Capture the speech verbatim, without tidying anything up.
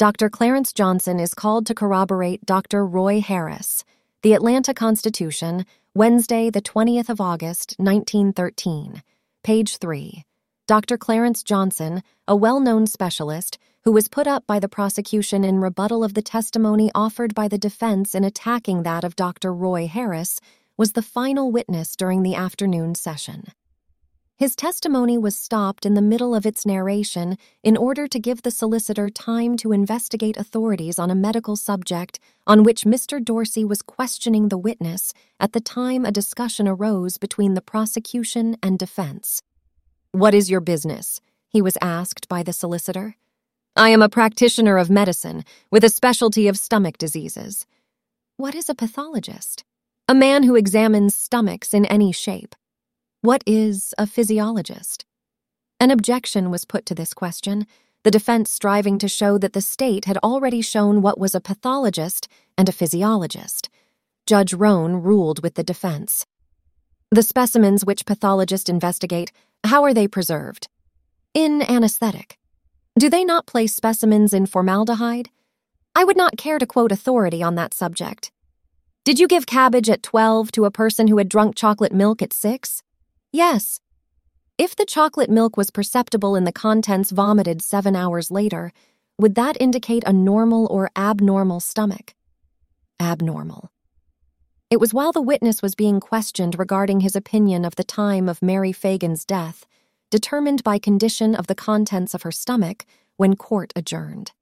Doctor Clarence Johnson is called to corroborate Doctor Roy Harris. The Atlanta Constitution, Wednesday, the twentieth of August, nineteen thirteen. Page three. Doctor Clarence Johnson, a well-known specialist, who was put up by the prosecution in rebuttal of the testimony offered by the defense in attacking that of Doctor Roy Harris, was the final witness during the afternoon session. His testimony was stopped in the middle of its narration in order to give the solicitor time to investigate authorities on a medical subject on which Mister Dorsey was questioning the witness at the time a discussion arose between the prosecution and defense. "What is your business?" he was asked by the solicitor. "I am a practitioner of medicine with a specialty of stomach diseases." "What is a pathologist?" "A man who examines stomachs in any shape." "What is a physiologist?" An objection was put to this question, the defense striving to show that the state had already shown what was a pathologist and a physiologist. Judge Roan ruled with the defense. "The specimens which pathologists investigate, how are they preserved?" "In anesthetic." "Do they not place specimens in formaldehyde?" "I would not care to quote authority on that subject." "Did you give cabbage at twelve to a person who had drunk chocolate milk at six?" "Yes." "If the chocolate milk was perceptible in the contents vomited seven hours later, would that indicate a normal or abnormal stomach?" "Abnormal." It was while the witness was being questioned regarding his opinion of the time of Mary Fagan's death, determined by condition of the contents of her stomach, when court adjourned.